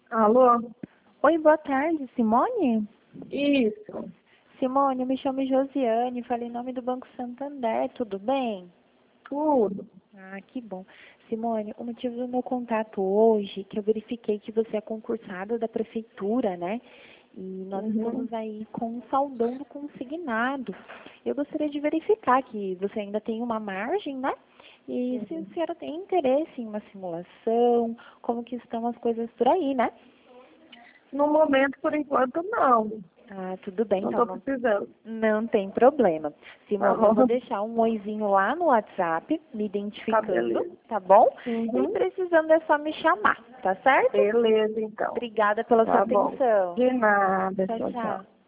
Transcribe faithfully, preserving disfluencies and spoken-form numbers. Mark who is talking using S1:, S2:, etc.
S1: Alô?
S2: Oi, boa tarde, Simone?
S1: Isso.
S2: Simone, eu me chamo Josiane, falei em nome do Banco Santander, tudo bem?
S1: Tudo.
S2: Ah, que bom. Simone, o motivo do meu contato hoje, que eu verifiquei que você é concursada da prefeitura, né? E nós
S1: Uhum.
S2: estamos aí com um saldão do consignado. Eu gostaria de verificar que você ainda tem uma margem, né? E se a
S1: Uhum.
S2: senhora tem interesse em uma simulação, como que estão as coisas por aí, né?
S1: No momento, por enquanto, não.
S2: Ah, tudo bem,
S1: Não
S2: então
S1: estou
S2: não,
S1: precisando.
S2: não tem problema.
S1: Tá
S2: Simone, eu vou
S1: bom?
S2: deixar um oizinho lá no WhatsApp, me
S1: Tá,
S2: identificando,
S1: beleza.
S2: tá bom? E
S1: Uhum.
S2: precisando é só me chamar, tá certo?
S1: Beleza, então.
S2: Obrigada pela sua
S1: Tá bom.
S2: atenção.
S1: De nada.
S2: Tchau,
S1: Tchau, tchau.
S2: tchau.